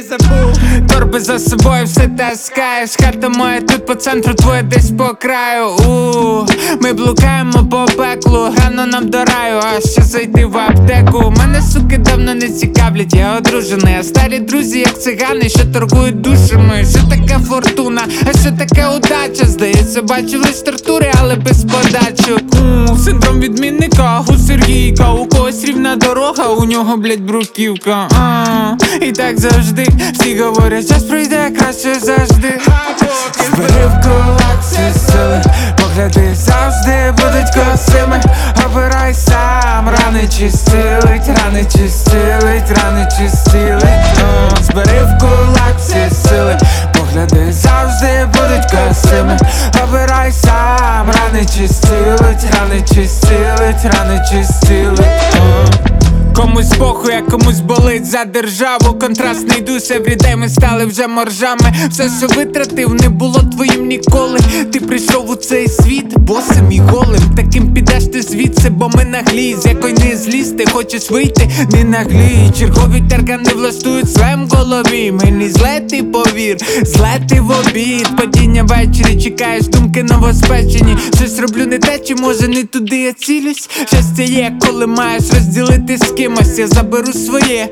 забув. Торби за собою все таскаєш. Хата моя тут по центру, твоя десь по краю. Ми блукаємо по пеклу, рано нам до раю, а ще зайти в аптеку. Мене суки давно не цікавлять, я одружений. А старі друзі як цигани, що торгують душами. Що таке фортуна, а що таке удача? Здається, бачив лиш тортури, але без подачок. Синдром відмінника, у Сергійка. У когось рівна дорога, у нього, блять, бруківка. І так завжди всі говорять, час пройде краще завжди. Збери в кулак всі сили, погляди завжди будуть косими. Обирай сам, рани чистилить, рани чистилить, рани чистилить. Збери в кулак всі сили, погляди завжди будуть косими. Обирай сам, рани чистилить, рани чистилить, рани чистилить. Комусь похуй, а комусь болить за державу. Контрастний душ, еврідей ми стали вже моржами. Все, що витратив, не було твоїм ніколи. Ти прийшов у цей світ босим і голим. Таким підеш ти звідси, бо ми наглі. З якої не зліз, ти хочеш вийти, не наглій. Чергові таргани влаштують своєм голові. Мені зле, ти повір, зле ти в обід. Падіння ввечері, чекаєш, думки новоспечені. Щось роблю не те, чи може не туди я цілюсь. Щастя є, коли маєш розділити з кимось, я заберу своє.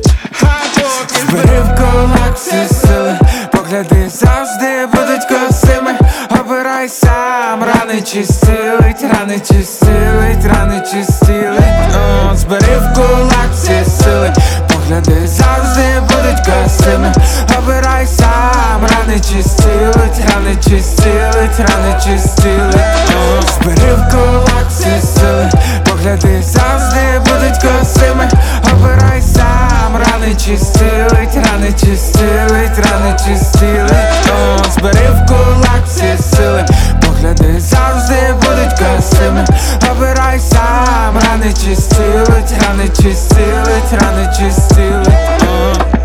Збери в кулак всі сили, погляди завжди будуть косими. Обирай сам, рани чистилить, рани чистилить, рани чистилить. Збери в кулак всі сили, погляди завжди будуть косими. Обирай сам, рани чистилить, рани чистилить, рани чистилить. Збери в кулак всі сили, погляди завжди будуть косими. Обирай сам, рани чистилить, рани чистилить, рани чистилить. Збери в кулак всі сили, погляди завжди будуть косими. Обирай сам, рани чистилить, рани чистилить, рани чистилить.